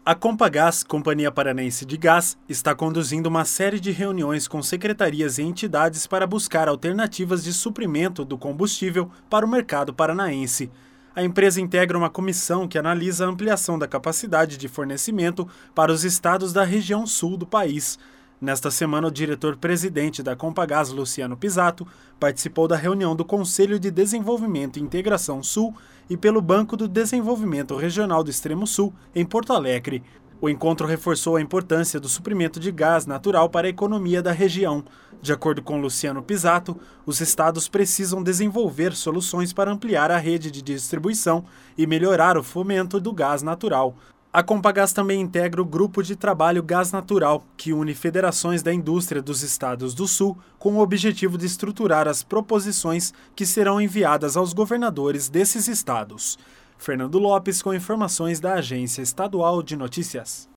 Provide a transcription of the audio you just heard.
A Compagás, Companhia Paranaense de Gás, está conduzindo uma série de reuniões com secretarias e entidades para buscar alternativas de suprimento do combustível para o mercado paranaense. A empresa integra uma comissão que analisa a ampliação da capacidade de fornecimento para os estados da região sul do país. Nesta semana, o diretor-presidente da Compagás, Luciano Pisato, participou da reunião do Conselho de Desenvolvimento e Integração Sul e pelo Banco do Desenvolvimento Regional do Extremo Sul, em Porto Alegre. O encontro reforçou a importância do suprimento de gás natural para a economia da região. De acordo com Luciano Pisato, os estados precisam desenvolver soluções para ampliar a rede de distribuição e melhorar o fomento do gás natural. A Compagás também integra o Grupo de Trabalho Gás Natural, que une federações da indústria dos estados do Sul com o objetivo de estruturar as proposições que serão enviadas aos governadores desses estados. Fernando Lopes com informações da Agência Estadual de Notícias.